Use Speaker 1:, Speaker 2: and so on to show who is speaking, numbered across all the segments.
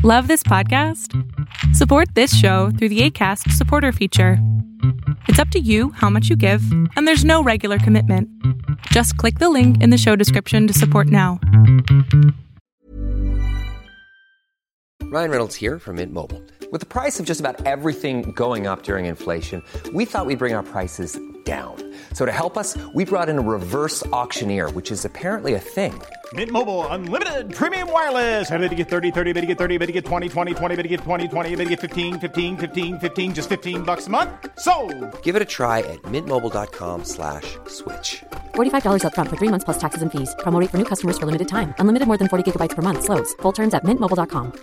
Speaker 1: Love this podcast? Support this show through the Acast supporter feature. It's up to you how much you give, and there's no regular commitment. Just click the link in the show description to support now.
Speaker 2: Ryan Reynolds here from Mint Mobile. With the price of just about everything going up during inflation, we thought we'd bring our prices down. So to help us, we brought in a reverse auctioneer, which is apparently a thing.
Speaker 3: Mint Mobile Unlimited Premium Wireless. How to get 30, 30, bit to get 30, bit to get 20, 20, 20, bit to get 20, 20, bit to get 15, 15, 15, 15, just $15 a month? Sold!
Speaker 2: Give it a try at mintmobile.com/switch.
Speaker 4: $45 up front for 3 months plus taxes and fees. Promo rate for new customers for limited time. Unlimited more than 40 gigabytes per month. Slows full terms at mintmobile.com.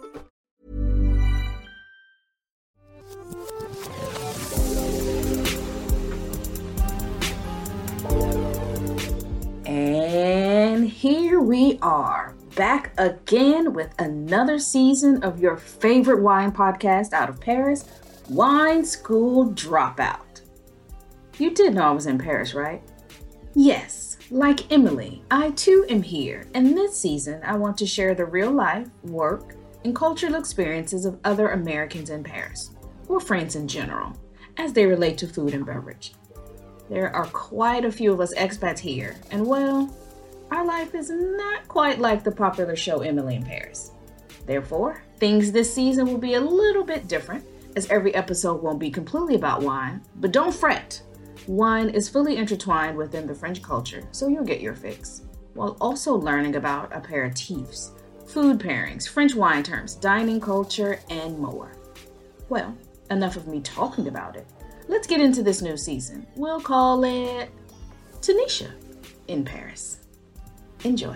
Speaker 5: And here we are, back again with another season of your favorite wine podcast out of Paris, Wine School Dropout. You did know I was in Paris, right? Yes, like Emily, I too am here, and this season I want to share the real life, work, and cultural experiences of other Americans in Paris, or France in general, as they relate to food and beverage. There are quite a few of us expats here, and well, our life is not quite like the popular show Emily in Paris. Therefore, things this season will be a little bit different, as every episode won't be completely about wine, but don't fret. Wine is fully intertwined within the French culture, so you'll get your fix, while also learning about aperitifs, food pairings, French wine terms, dining culture, and more. Well, enough of me talking about it. Let's get into this new season. We'll call it Tanisha in Paris. Enjoy.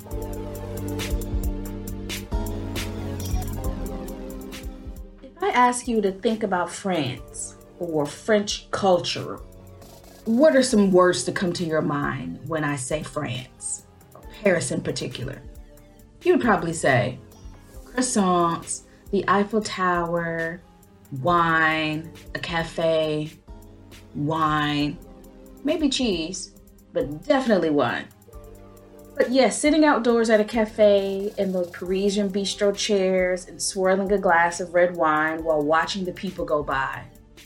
Speaker 5: If I ask you to think about France or French culture, what are some words to come to your mind when I say France, or Paris in particular? You'd probably say croissants, the Eiffel Tower, wine, a cafe, wine, maybe cheese, but definitely wine. But yes, sitting outdoors at a cafe in those Parisian bistro chairs and swirling a glass of red wine while watching the people go by.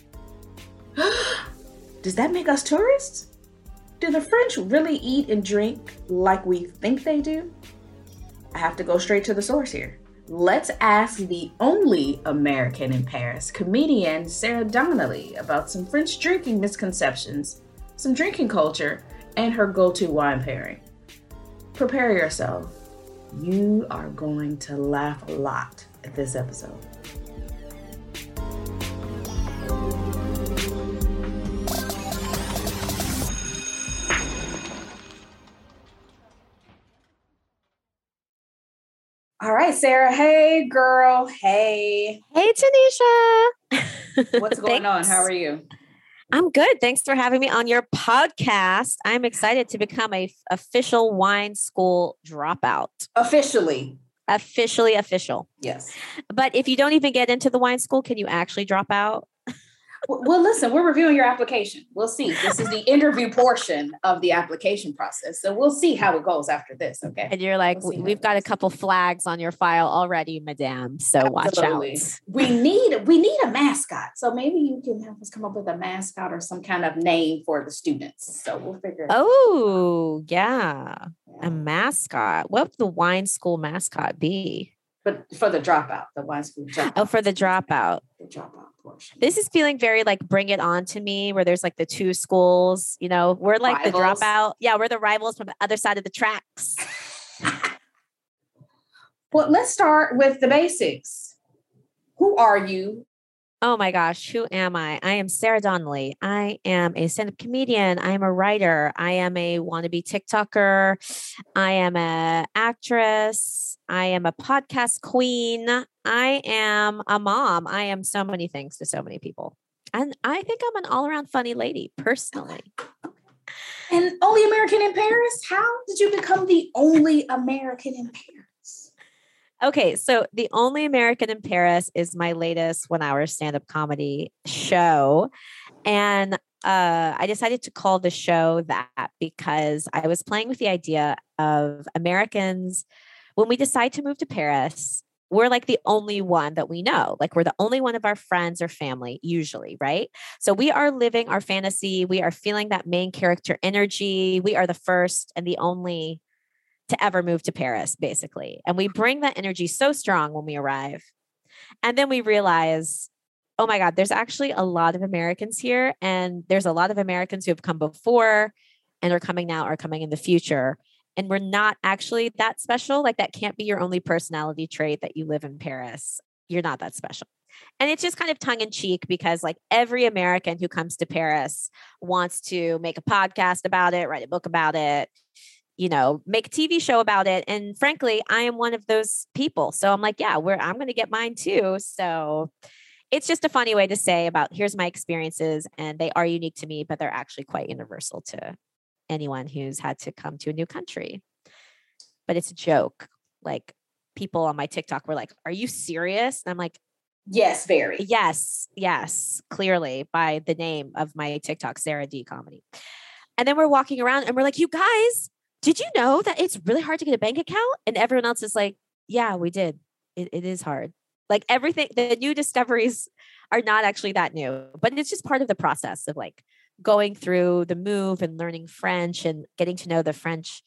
Speaker 5: Does that make us tourists? Do the French really eat and drink like we think they do? I have to go straight to the source here. Let's ask the only American in Paris, comedian Sarah Donnelly, about some French drinking misconceptions, some drinking culture, and her go-to wine pairing. Prepare yourself. You are going to laugh a lot at this episode. All right, Sarah. Hey, girl. Hey.
Speaker 6: Hey, Tanisha.
Speaker 5: What's going on? How are you?
Speaker 6: I'm good. Thanks for having me on your podcast. I'm excited to become a official wine school dropout.
Speaker 5: Officially.
Speaker 6: Official.
Speaker 5: Yes.
Speaker 6: But if you don't even get into the wine school, can you actually drop out?
Speaker 5: Well, listen, we're reviewing your application. We'll see. This is the interview portion of the application process. So we'll see how it goes after this. Okay.
Speaker 6: And you're like, we've got a couple flags on your file already, madame. So
Speaker 5: Absolutely.
Speaker 6: Watch out.
Speaker 5: We need a mascot. So maybe you can have us come up with a mascot or some kind of name for the students. So we'll figure it out.
Speaker 6: Oh, yeah. A mascot. What would the wine school mascot be?
Speaker 5: But for the dropout, the wine school dropout.
Speaker 6: Oh, for the dropout.
Speaker 5: The dropout portion.
Speaker 6: This is feeling very like Bring It On to me, where there's like the two schools, you know, we're like rivals. The dropout. Yeah, we're the rivals from the other side of the tracks.
Speaker 5: Well, let's start with the basics. Who are you?
Speaker 6: Oh my gosh, who am I? I am Sarah Donnelly. I am a stand-up comedian. I am a writer. I am a wannabe TikToker. I am an actress. I am a podcast queen. I am a mom. I am so many things to so many people. And I think I'm an all-around funny lady, personally.
Speaker 5: And only American in Paris? How did you become the only American in Paris?
Speaker 6: Okay, so The Only American in Paris is my latest 1-hour stand-up comedy show. And I decided to call the show that because I was playing with the idea of Americans, when we decide to move to Paris, we're like the only one that we know. Like we're the only one of our friends or family usually, right? So we are living our fantasy. We are feeling that main character energy. We are the first and the only to ever move to Paris, basically. And we bring that energy so strong when we arrive. And then we realize, oh my God, there's actually a lot of Americans here. And there's a lot of Americans who have come before and are coming now or coming in the future. And we're not actually that special. Like that can't be your only personality trait that you live in Paris. You're not that special. And it's just kind of tongue in cheek because like every American who comes to Paris wants to make a podcast about it, write a book about it, you know, make a TV show about it. And frankly, I am one of those people. So I'm like, yeah, I'm going to get mine too. So it's just a funny way to say about here's my experiences and they are unique to me, but they're actually quite universal to anyone who's had to come to a new country. But it's a joke. Like people on my TikTok were like, are you serious? And I'm like,
Speaker 5: yes, very.
Speaker 6: Yes, clearly by the name of my TikTok, Sarah D Comedy. And then we're walking around and we're like, you guys, did you know that it's really hard to get a bank account? And everyone else is like, yeah, we did. It is hard. Like everything, the new discoveries are not actually that new, but it's just part of the process of like going through the move and learning French and getting to know the French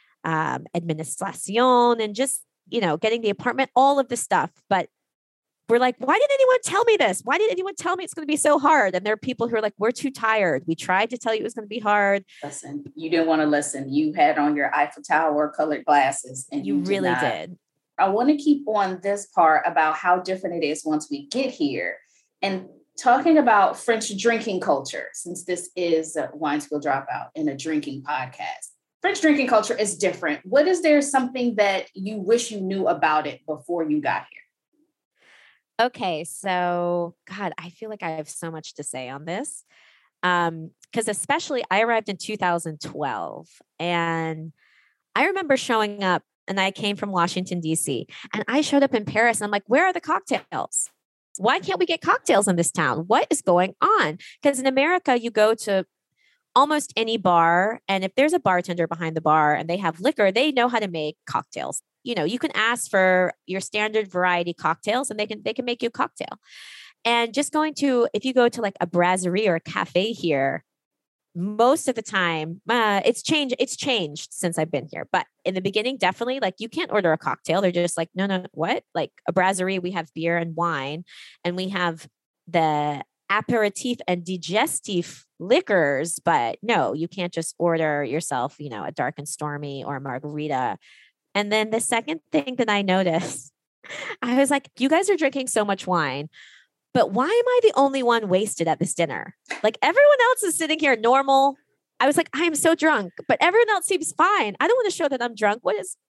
Speaker 6: administration and just, you know, getting the apartment, all of this stuff. But we're like, why didn't anyone tell me this? Why did anyone tell me it's going to be so hard? And there are people who are like, we're too tired. We tried to tell you it was going to be hard.
Speaker 5: Listen, you didn't want to listen. You had on your Eiffel Tower colored glasses. And
Speaker 6: you really did.
Speaker 5: I want to keep on this part about how different it is once we get here. And talking about French drinking culture, since this is a Wine School Dropout and a drinking podcast. French drinking culture is different. What is there something that you wish you knew about it before you got here?
Speaker 6: Okay, so God, I feel like I have so much to say on this. Because especially I arrived in 2012 and I remember showing up and I came from Washington, D.C. and I showed up in Paris and I'm like, where are the cocktails? Why can't we get cocktails in this town? What is going on? Because in America, you go to almost any bar. And if there's a bartender behind the bar and they have liquor, they know how to make cocktails. You know, you can ask for your standard variety cocktails and they can make you a cocktail. And just if you go to like a brasserie or a cafe here, most of the time, it's changed since I've been here. But in the beginning, definitely like you can't order a cocktail. They're just like, no, what? Like a brasserie, we have beer and wine and we have the aperitif and digestif liquors, but no, you can't just order yourself, you know, a dark and stormy or a margarita. And then the second thing that I noticed, I was like, you guys are drinking so much wine, but why am I the only one wasted at this dinner? Like everyone else is sitting here normal. I was like, I am so drunk, but everyone else seems fine. I don't want to show that I'm drunk. What is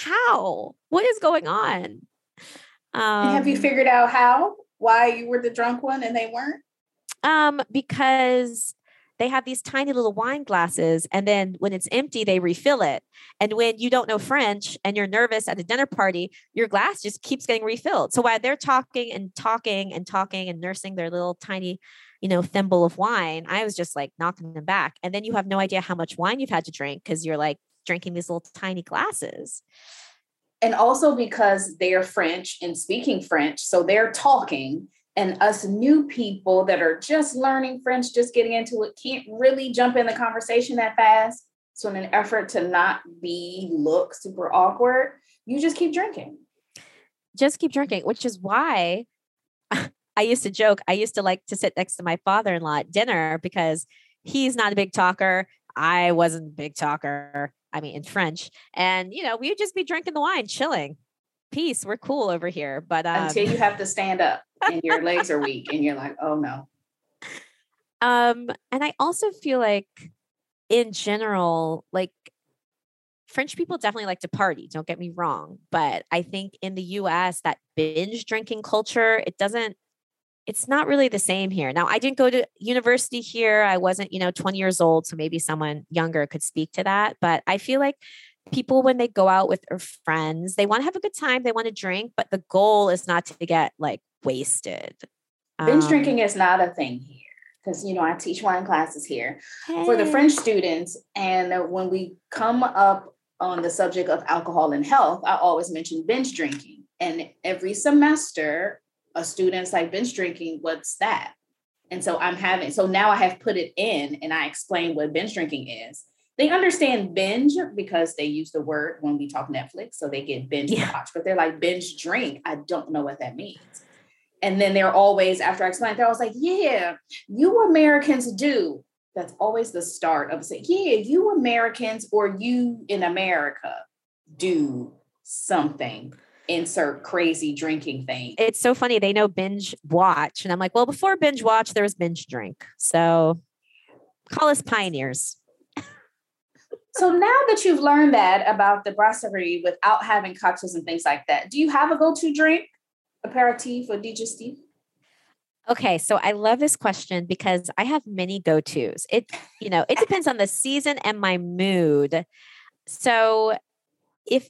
Speaker 6: going on?
Speaker 5: Have you figured out why you were the drunk one and they weren't?
Speaker 6: Because they have these tiny little wine glasses and then when it's empty, they refill it. And when you don't know French and you're nervous at a dinner party, your glass just keeps getting refilled. So while they're talking and nursing their little tiny, you know, thimble of wine, I was just like knocking them back. And then you have no idea how much wine you've had to drink because you're like drinking these little tiny glasses.
Speaker 5: And also because they're French and speaking French, so they're talking. And us new people that are just learning French, just getting into it, can't really jump in the conversation that fast. So in an effort to not look super awkward, you just keep drinking.
Speaker 6: Which is why I used to joke. I used to like to sit next to my father-in-law at dinner because he's not a big talker. I wasn't a big talker. I mean, in French. And, you know, we would just be drinking the wine, chilling. Peace. We're cool over here. But
Speaker 5: until you have to stand up and your legs are weak and you're like, oh no.
Speaker 6: And I also feel like in general, like French people definitely like to party. Don't get me wrong. But I think in the US, that binge drinking culture, it's not really the same here. Now, I didn't go to university here. I wasn't, 20 years old. So maybe someone younger could speak to that. But I feel like people, when they go out with their friends, they want to have a good time. They want to drink, but the goal is not to get like wasted.
Speaker 5: Binge drinking is not a thing here because, I teach wine classes here for the French students. And when we come up on the subject of alcohol and health, I always mention binge drinking. And every semester, a student's like, binge drinking, what's that? And so so now I have put it in and I explain what binge drinking is. They understand binge because they use the word when we talk Netflix. So they get binge watch, but they're like, binge drink. I don't know what that means. And then they're always, after I explain, they're always like, yeah, you Americans do. That's always the start of saying, yeah, you Americans or you in America do something, insert crazy drinking thing.
Speaker 6: It's so funny. They know binge watch. And I'm like, well, before binge watch, there was binge drink. So call us pioneers.
Speaker 5: So now that you've learned that about the brasserie without having cocktails and things like that, do you have a go-to drink? Aperitif or digestif?
Speaker 6: Okay, so I love this question because I have many go-tos. It depends on the season and my mood. So if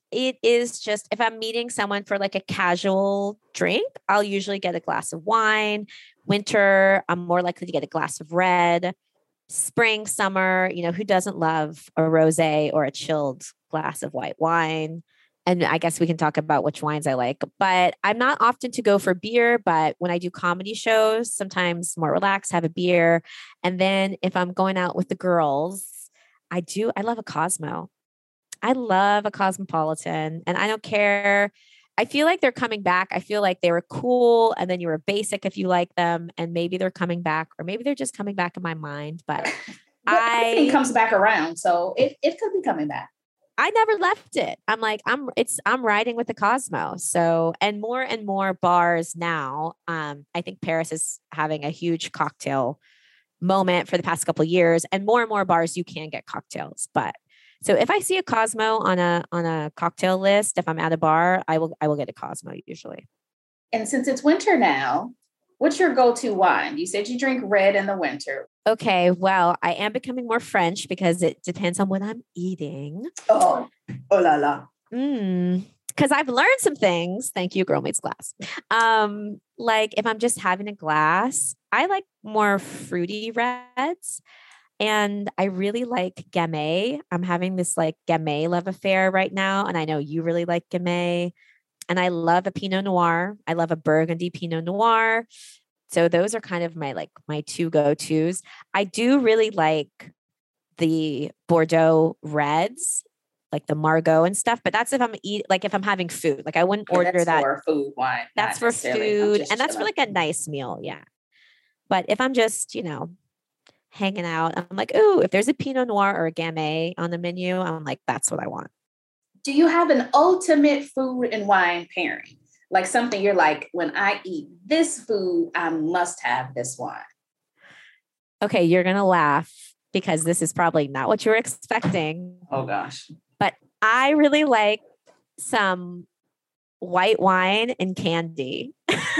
Speaker 6: I'm meeting someone for like a casual drink, I'll usually get a glass of wine. Winter, I'm more likely to get a glass of red. Spring, summer, who doesn't love a rosé or a chilled glass of white wine? And I guess we can talk about which wines I like, but I'm not often to go for beer. But when I do comedy shows, sometimes more relaxed, have a beer. And then if I'm going out with the girls, I love a Cosmo. I love a Cosmopolitan, and I don't care. I feel like they're coming back. I feel like they were cool and then you were basic if you like them, and maybe they're coming back, or maybe they're just coming back in my mind, but
Speaker 5: it comes back around. So it could be coming back.
Speaker 6: I never left it. I'm like, I'm riding with the Cosmo. So, and more bars now. I think Paris is having a huge cocktail moment for the past couple of years, and more bars you can get cocktails. But so if I see a Cosmo on a cocktail list, if I'm at a bar, I will get a Cosmo usually.
Speaker 5: And since it's winter now, what's your go-to wine? You said you drink red in the winter.
Speaker 6: Okay, well, I am becoming more French because it depends on what I'm eating.
Speaker 5: Oh la la.
Speaker 6: Because I've learned some things. Thank you, Girl Meets Glass. Like if I'm just having a glass, I like more fruity reds. And I really like Gamay. I'm having this like Gamay love affair right now. And I know you really like Gamay. And I love a Pinot Noir. I love a Burgundy Pinot Noir. So those are kind of my two go-tos. I do really like the Bordeaux reds, like the Margaux and stuff, but that's if I'm having food. Like I wouldn't order that.
Speaker 5: That's for food wine.
Speaker 6: That's for food. And that's for like a nice meal. Yeah. But if I'm just, hanging out, I'm like, ooh, if there's a Pinot Noir or a Gamay on the menu, I'm like, that's what I want.
Speaker 5: Do you have an ultimate food and wine pairing? Like something you're like, when I eat this food, I must have this wine.
Speaker 6: Okay, you're going to laugh because this is probably not what you were expecting.
Speaker 5: Oh, gosh.
Speaker 6: But I really like some white wine and candy.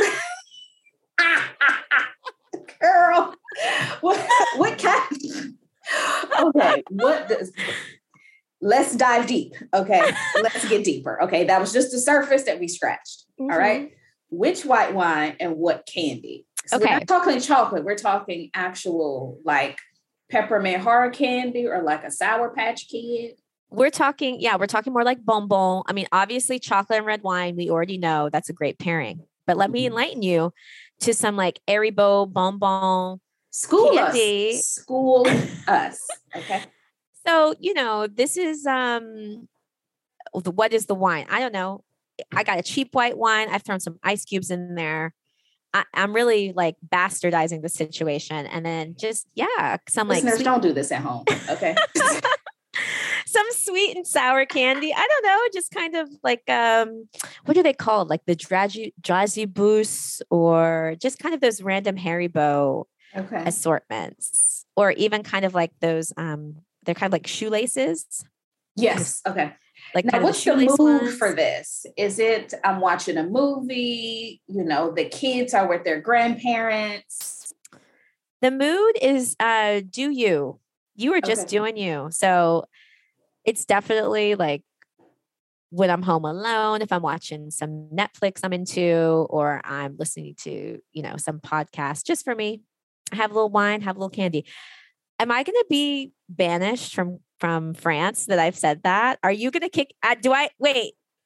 Speaker 5: Girl, what kind? Okay, let's dive deep. Okay, let's get deeper. Okay, that was just the surface that we scratched. Mm-hmm. All right, which white wine and what candy? So
Speaker 6: okay,
Speaker 5: we're not talking chocolate. We're talking actual like peppermint hard candy or like a Sour Patch Kid.
Speaker 6: We're talking more like bonbon. I mean, obviously, chocolate and red wine. We already know that's a great pairing. But let me enlighten you to some like Haribo bonbon candy.
Speaker 5: School us. Okay.
Speaker 6: So, this is, what is the wine? I don't know. I got a cheap white wine. I've thrown some ice cubes in there. I'm really like bastardizing the situation. And then just, some
Speaker 5: listeners, don't do this at home. Okay.
Speaker 6: Some sweet and sour candy. I don't know, just kind of like, what are they called? Like the Dragibus, or just kind of those random Haribo assortments, or even kind of like those, they're kind of like shoelaces.
Speaker 5: Yes. Okay.
Speaker 6: Like
Speaker 5: now, what's the mood for this? Is it, I'm watching a movie, the kids are with their grandparents?
Speaker 6: The mood is, do you are just doing you. So it's definitely like when I'm home alone, if I'm watching some Netflix I'm into, or I'm listening to, some podcast just for me, have a little wine, have a little candy. Am I going to be banished from France that I've said that? Are you going to wait,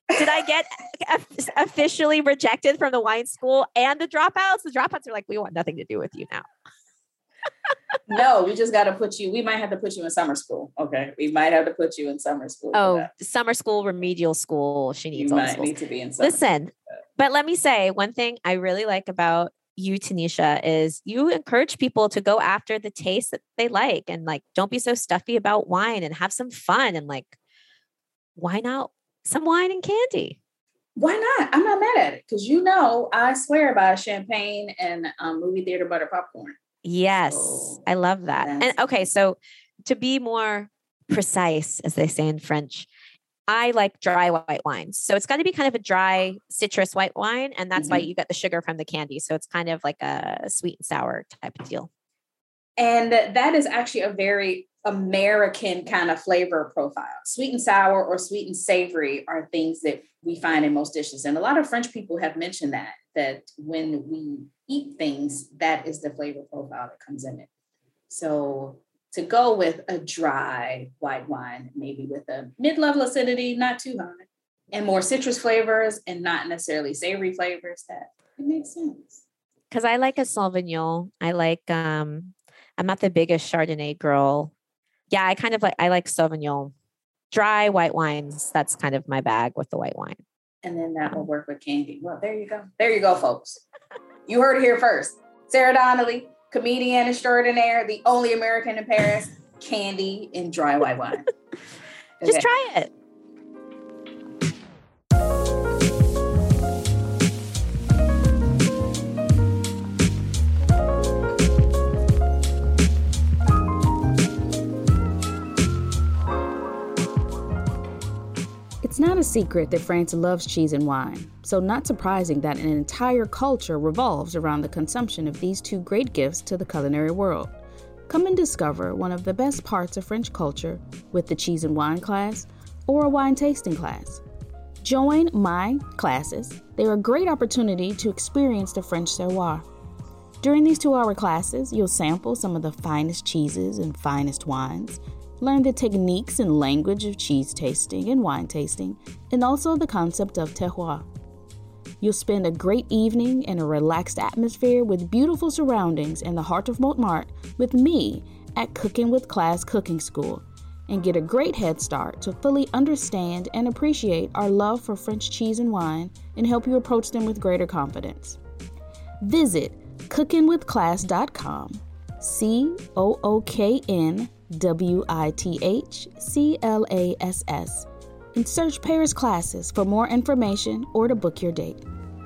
Speaker 6: Did I get officially rejected from the wine school and the dropouts? The dropouts are like, we want nothing to do with you now.
Speaker 5: No, we just got to we might have to put you in summer school. Okay. We might have to put you in summer school.
Speaker 6: Oh, summer school, remedial school. She needs all the schools.
Speaker 5: Need to be in summer
Speaker 6: Listen, but let me say one thing I really like about you, Tanisha, is you encourage people to go after the taste that they like and like, don't be so stuffy about wine and have some fun and like, why not some wine and candy?
Speaker 5: Why not? I'm not mad at it because I swear by champagne and movie theater butter popcorn.
Speaker 6: Yes, so, I love that. And okay, so to be more precise, as they say in French, I like dry white wines. So it's got to be kind of a dry citrus white wine. And that's why you get the sugar from the candy. So it's kind of like a sweet and sour type of deal.
Speaker 5: And that is actually a very American kind of flavor profile. Sweet and sour or sweet and savory are things that we find in most dishes. And a lot of French people have mentioned that when we eat things, that is the flavor profile that comes in it. So to go with a dry white wine, maybe with a mid-level acidity, not too high, and more citrus flavors and not necessarily savory flavors, that it makes sense.
Speaker 6: Because I like a Sauvignon. I like, I'm not the biggest Chardonnay girl. Yeah, I like Sauvignon. Dry white wines, that's kind of my bag with the white wine.
Speaker 5: And then that will work with candy. Well, there you go. There you go, folks. You heard it here first. Sarah Donnelly, comedian extraordinaire, the only American in Paris, candy and dry white wine. Okay.
Speaker 6: Just try it.
Speaker 7: It's not a secret that France loves cheese and wine, so not surprising that an entire culture revolves around the consumption of these two great gifts to the culinary world. Come and discover one of the best parts of French culture with the cheese and wine class or a wine tasting class. Join my classes. They're a great opportunity to experience the French terroir. During these 2-hour classes, you'll sample some of the finest cheeses and finest wines, learn the techniques and language of cheese tasting and wine tasting, and also the concept of terroir. You'll spend a great evening in a relaxed atmosphere with beautiful surroundings in the heart of Montmartre with me at Cooking with Class Cooking School, and get a great head start to fully understand and appreciate our love for French cheese and wine and help you approach them with greater confidence. Visit cookingwithclass.com, COOKNWITHCLASS, and search Paris Classes for more information or to book your date.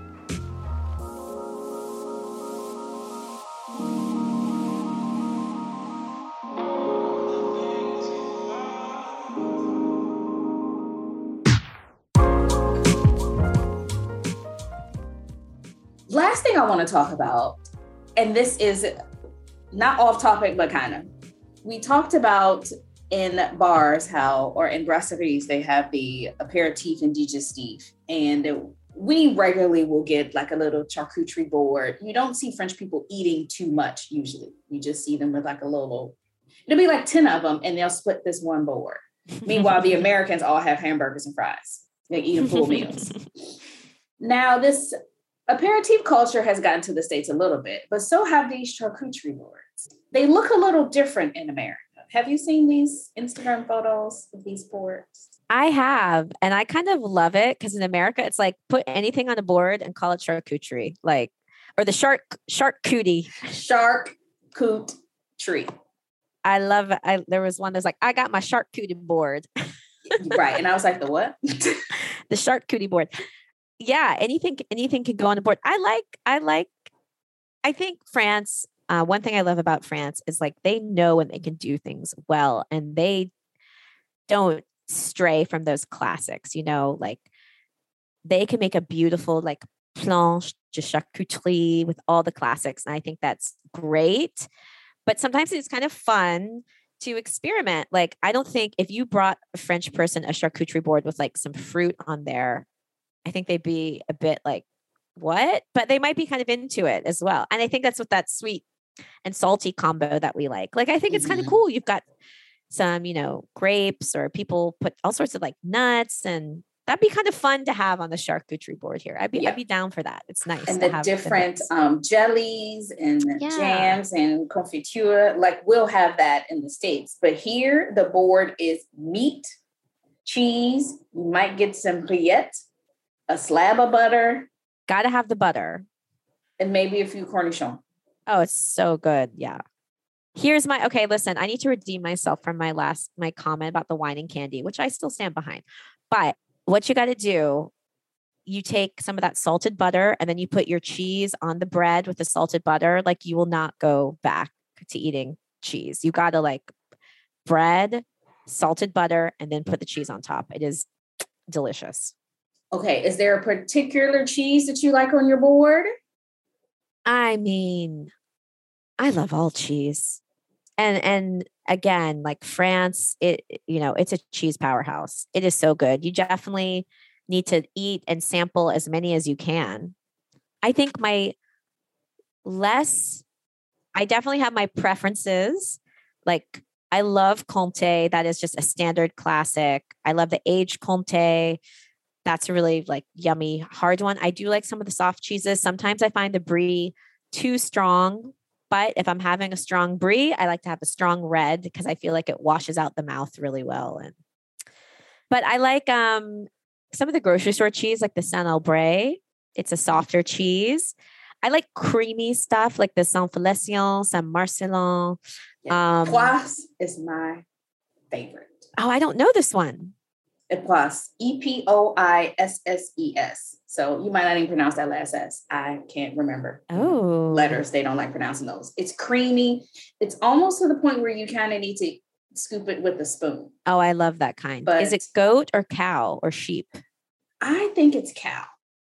Speaker 5: Last thing I want to talk about, and this is not off topic, but kind of. We talked about in bars or in brasseries, they have the aperitif and digestif. And we regularly will get like a little charcuterie board. You don't see French people eating too much usually. You just see them with like it'll be like 10 of them and they'll split this one board. Meanwhile, the Americans all have hamburgers and fries. They eat them full meals. Now, this aperitif culture has gotten to the States a little bit, but so have these charcuterie boards. They look a little different in America. Have you seen these Instagram photos of these boards?
Speaker 6: I have, and I kind of love it because in America, it's like put anything on a board and call it charcuterie, or the charcuterie.
Speaker 5: Charcuterie.
Speaker 6: I love it. There was one that's like, I got my charcuterie board.
Speaker 5: Right, and I was like, the what?
Speaker 6: The charcuterie board. Yeah, anything can go on the board. I think France, one thing I love about France is like they know when they can do things well and they don't stray from those classics, like they can make a beautiful like planche de charcuterie with all the classics. And I think that's great. But sometimes it's kind of fun to experiment. Like, I don't think if you brought a French person a charcuterie board with like some fruit on there, I think they'd be a bit like, what? But they might be kind of into it as well. And I think that's what that sweet and salty combo that we like. Like, I think it's kind of cool. You've got some, grapes, or people put all sorts of like nuts, and That'd be kind of fun to have on the charcuterie board here. I'd be down for that. It's nice.
Speaker 5: And
Speaker 6: to
Speaker 5: the
Speaker 6: have
Speaker 5: different jellies and jams and confiture, like we'll have that in the States. But here, the board is meat, cheese. You might get some gruyere, a slab of butter.
Speaker 6: Got to have the butter.
Speaker 5: And maybe a few cornichons.
Speaker 6: Oh, it's so good. Yeah. Here's okay, listen, I need to redeem myself from my comment about the wine and candy, which I still stand behind. But what you got to do, you take some of that salted butter and then you put your cheese on the bread with the salted butter. Like you will not go back to eating cheese. You got to like bread, salted butter, and then put the cheese on top. It is delicious.
Speaker 5: Okay. Is there a particular cheese that you like on your board?
Speaker 6: I mean, I love all cheese. And again, like France, it's a cheese powerhouse. It is so good. You definitely need to eat and sample as many as you can. I think I definitely have my preferences. Like I love Comté. That is just a standard classic. I love the aged Comté. That's a really like yummy, hard one. I do like some of the soft cheeses. Sometimes I find the brie too strong. But if I'm having a strong brie, I like to have a strong red because I feel like it washes out the mouth really well. But I like some of the grocery store cheese, like the Saint-Albret. It's a softer cheese. I like creamy stuff like the Saint-Félicien, Saint-Marcellin.
Speaker 5: Poisse is my favorite.
Speaker 6: Oh, I don't know this one.
Speaker 5: Epoisses, Epoisses. So you might not even pronounce that last S. I can't remember.
Speaker 6: Oh,
Speaker 5: letters. They don't like pronouncing those. It's creamy. It's almost to the point where you kind of need to scoop it with a spoon.
Speaker 6: Oh, I love that kind.
Speaker 5: But
Speaker 6: is it goat or cow or sheep?
Speaker 5: I think it's cow.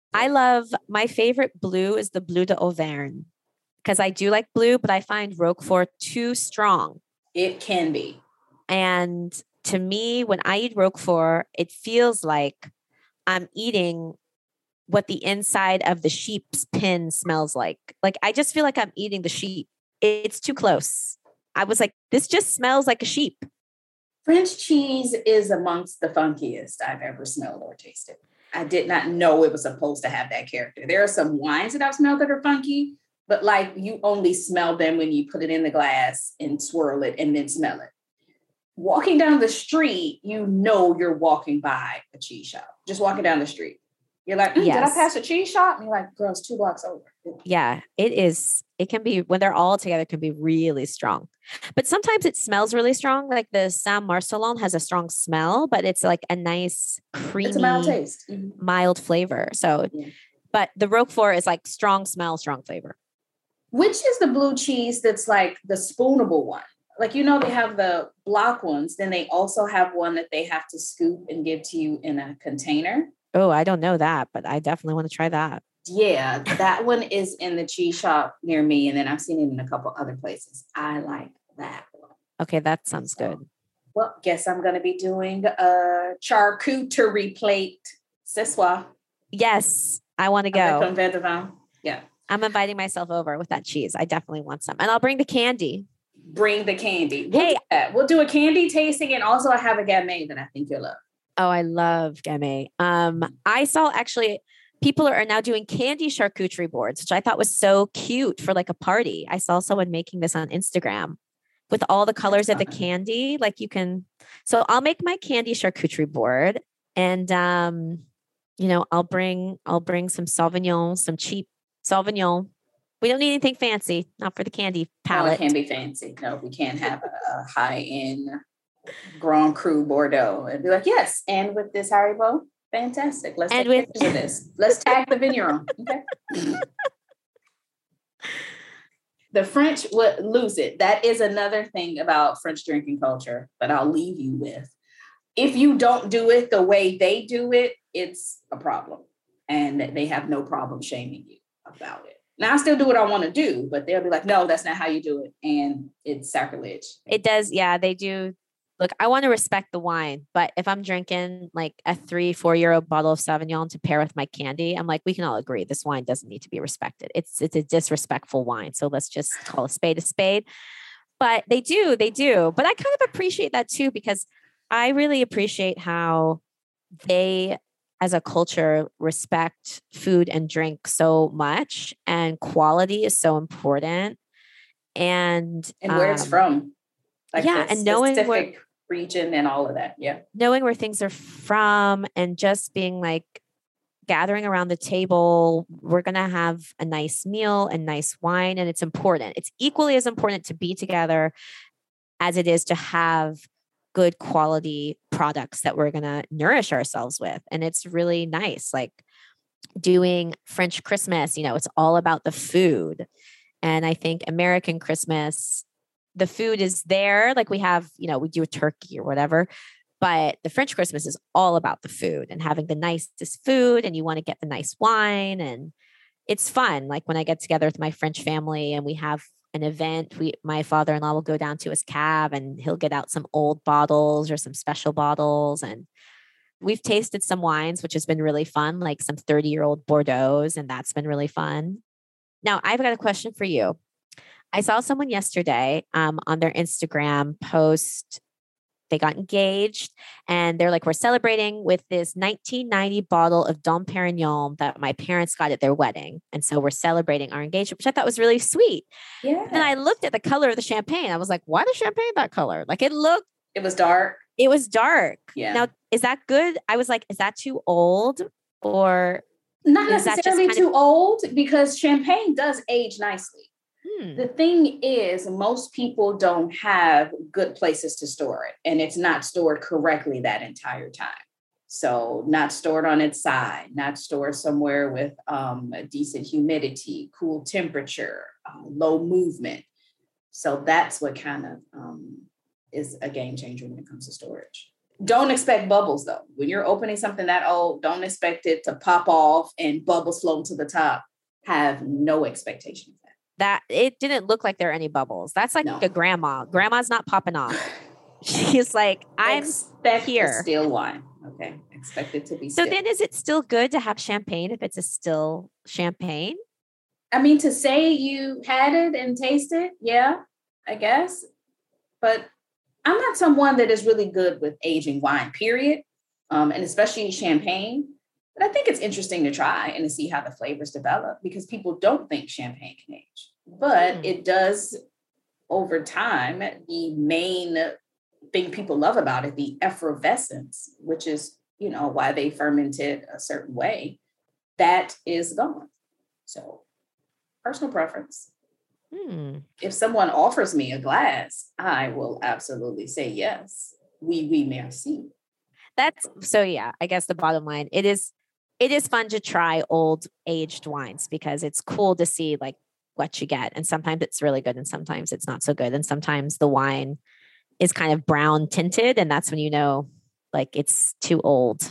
Speaker 6: My favorite blue is the Bleu d'Auvergne because I do like blue, but I find Roquefort too strong.
Speaker 5: It can be.
Speaker 6: And to me, when I eat Roquefort, it feels like I'm eating what the inside of the sheep's pin smells like. Like, I just feel like I'm eating the sheep. It's too close. I was like, this just smells like a sheep.
Speaker 5: French cheese is amongst the funkiest I've ever smelled or tasted. I did not know it was supposed to have that character. There are some wines that I've smelled that are funky, but like you only smell them when you put it in the glass and swirl it and then smell it. Walking down the street, you know you're walking by a cheese shop. Just walking down the street. You're like, did I pass a cheese shop? And you're like, girl, it's 2 blocks over.
Speaker 6: Yeah, it is. It can be, when they're all together, it can be really strong. But sometimes it smells really strong. Like the Saint-Marcellin has a strong smell, but it's like a nice, creamy,
Speaker 5: it's a mild taste.
Speaker 6: Mild flavor. So, but the Roquefort is like strong smell, strong flavor.
Speaker 5: Which is the blue cheese that's like the spoonable one? Like, you know, they have the block ones. Then they also have one that they have to scoop and give to you in a container.
Speaker 6: Oh, I don't know that, but I definitely want to try that.
Speaker 5: Yeah, that one is in the cheese shop near me. And then I've seen it in a couple other places. I like that one.
Speaker 6: Okay, that sounds good.
Speaker 5: Well, guess I'm going to be doing a charcuterie plate ce soir.
Speaker 6: Yes, I want to go.
Speaker 5: Yeah.
Speaker 6: I'm inviting myself over with that cheese. I definitely want some. And I'll bring the candy.
Speaker 5: Bring the candy. We'll do a candy tasting, and also I have a gamay that I think you'll love.
Speaker 6: Oh, I love gamay. I saw actually people are now doing candy charcuterie boards, which I thought was so cute for like a party. I saw someone making this on Instagram with all the colors of the candy. Like you can, so I'll make my candy charcuterie board, and I'll bring some Sauvignon, some cheap Sauvignon. We don't need anything fancy, not for the candy palette.
Speaker 5: No, it can be fancy. No, we can't have a high-end Grand Cru Bordeaux and be like, yes, and with this Haribo, fantastic. Let's take pictures of this. Let's tag the vigneron. Okay. The French would lose it. That is another thing about French drinking culture that I'll leave you with. If you don't do it the way they do it, it's a problem. And they have no problem shaming you about it. Now, I still do what I want to do, but they'll be like, no, that's not how you do it. And it's sacrilege.
Speaker 6: It does. Yeah, they do. Look, I want to respect the wine, but if I'm drinking like a 3-4 euro bottle of Sauvignon to pair with my candy, I'm like, we can all agree this wine doesn't need to be respected. It's a disrespectful wine. So let's just call a spade a spade. But they do. But I kind of appreciate that too, because I really appreciate how they as a culture, respect food and drink so much, and quality is so important. And
Speaker 5: where it's from. Like
Speaker 6: yeah. And knowing
Speaker 5: specific region and all of that. Yeah.
Speaker 6: Knowing where things are from, and just being like gathering around the table, we're going to have a nice meal and nice wine. And it's important. It's equally as important to be together as it is to have good quality products that we're going to nourish ourselves with. And it's really nice. Like doing French Christmas, it's all about the food. And I think American Christmas, the food is there. Like we have, we do a turkey or whatever, but the French Christmas is all about the food and having the nicest food, and you want to get the nice wine, and it's fun. Like when I get together with my French family and we have an event, my father-in-law will go down to his cab and he'll get out some old bottles or some special bottles. And we've tasted some wines, which has been really fun, like some 30-year-old Bordeaux's, and that's been really fun. Now, I've got a question for you. I saw someone yesterday on their Instagram post. They got engaged, and they're like, we're celebrating with this 1990 bottle of Dom Perignon that my parents got at their wedding. And so we're celebrating our engagement, which I thought was really sweet. Yeah. And I looked at the color of the champagne. I was like, why the champagne that color? Like it
Speaker 5: was dark.
Speaker 6: It was dark.
Speaker 5: Yeah.
Speaker 6: Now, is that good? I was like, is that too old, or
Speaker 5: not necessarily too old, because champagne does age nicely. The thing is, most people don't have good places to store it, and it's not stored correctly that entire time. So not stored on its side, not stored somewhere with a decent humidity, cool temperature, low movement. So that's what kind of is a game changer when it comes to storage. Don't expect bubbles, though. When you're opening something that old, don't expect it to pop off and bubbles float to the top. Have no expectation of that.
Speaker 6: That it didn't look like there are any bubbles. That's like a grandma. Grandma's not popping off. She's like, I'm here.
Speaker 5: Still wine. Okay. Expect it to be
Speaker 6: so
Speaker 5: still.
Speaker 6: Then is it still good to have champagne if it's a still champagne?
Speaker 5: I mean, to say you had it and tasted, yeah, I guess. But I'm not someone that is really good with aging wine, period. And especially champagne. But I think it's interesting to try and to see how the flavors develop, because people don't think champagne can age. But it does over time. The main thing people love about it, the effervescence, which is, why they ferment it a certain way, that is gone. So personal preference. If someone offers me a glass, I will absolutely say yes. Oui, merci.
Speaker 6: That's so, yeah, I guess the bottom line, it is fun to try old aged wines, because it's cool to see like what you get. And sometimes it's really good and sometimes it's not so good. And sometimes the wine is kind of brown tinted, and that's when like it's too old.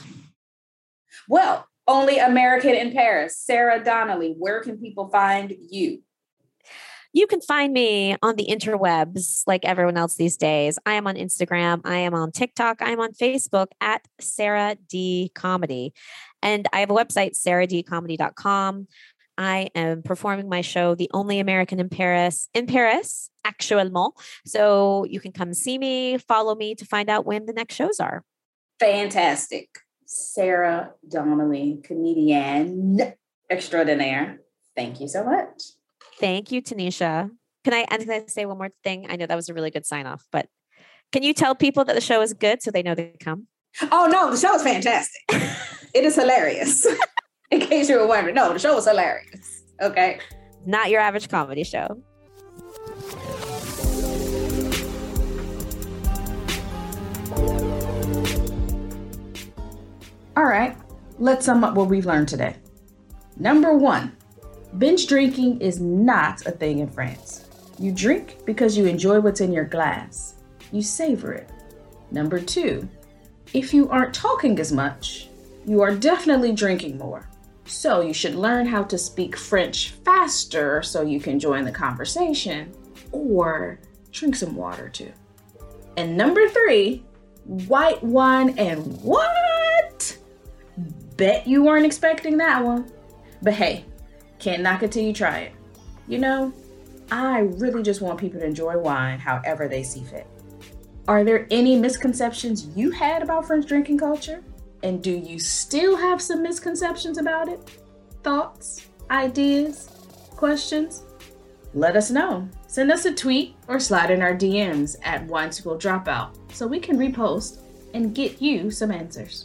Speaker 5: Well, only American in Paris. Sarah Donnelly, where can people find you?
Speaker 6: You can find me on the interwebs like everyone else these days. I am on Instagram. I am on TikTok. I am on Facebook at Sarah D Comedy. And I have a website, sarahdcomedy.com. I am performing my show, The Only American in Paris, actuellement. So you can come see me, follow me to find out when the next shows are.
Speaker 5: Fantastic. Sarah Donnelly, comedian extraordinaire. Thank you so much.
Speaker 6: Thank you, Tanisha. Can I say one more thing? I know that was a really good sign off, but can you tell people that the show is good so they know to come?
Speaker 5: Oh, no, the show is fantastic. It is hilarious. In case you were wondering. No, the show is hilarious. Okay.
Speaker 6: Not your average comedy show.
Speaker 5: All right. Let's sum up what we've learned today. Number 1. Binge drinking is not a thing in France. You drink because you enjoy what's in your glass. You savor it. Number 2, if you aren't talking as much, you are definitely drinking more. So you should learn how to speak French faster so you can join the conversation, or drink some water too. And number 3, white wine and what? Bet you weren't expecting that one. But hey, can't knock it till you try it. I really just want people to enjoy wine however they see fit. Are there any misconceptions you had about French drinking culture? And do you still have some misconceptions about it? Thoughts, ideas, questions? Let us know. Send us a tweet or slide in our DMs at Wine School Dropout so we can repost and get you some answers.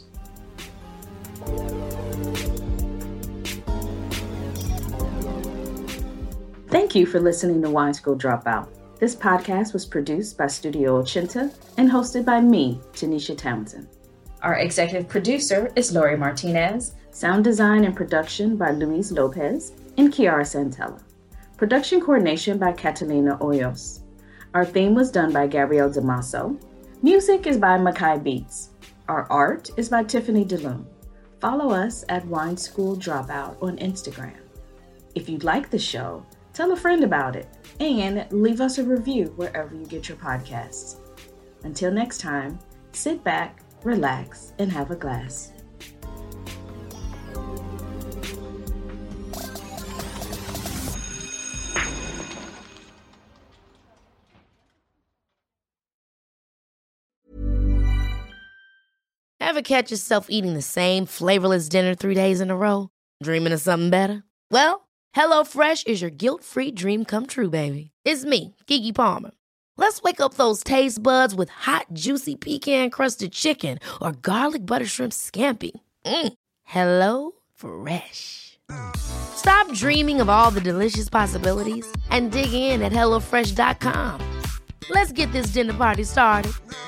Speaker 5: Thank you for listening to Wine School Dropout. This podcast was produced by Studio Ochinta and hosted by me, Tanisha Townsend. Our executive producer is Lori Martinez, sound design and production by Luis Lopez and Kiara Santella. Production coordination by Catalina Hoyos. Our theme was done by Gabrielle Damaso. Music is by Makai Beats. Our art is by Tiffany DeLune. Follow us at Wine School Dropout on Instagram. If you like the show, tell a friend about it and leave us a review wherever you get your podcasts. Until next time, sit back, relax, and have a glass.
Speaker 8: Ever catch yourself eating the same flavorless dinner 3 days in a row? Dreaming of something better? Well, HelloFresh is your guilt-free dream come true, baby. It's me, Keke Palmer. Let's wake up those taste buds with hot, juicy pecan-crusted chicken or garlic butter shrimp scampi. Hello Fresh. Stop dreaming of all the delicious possibilities and dig in at HelloFresh.com. Let's get this dinner party started.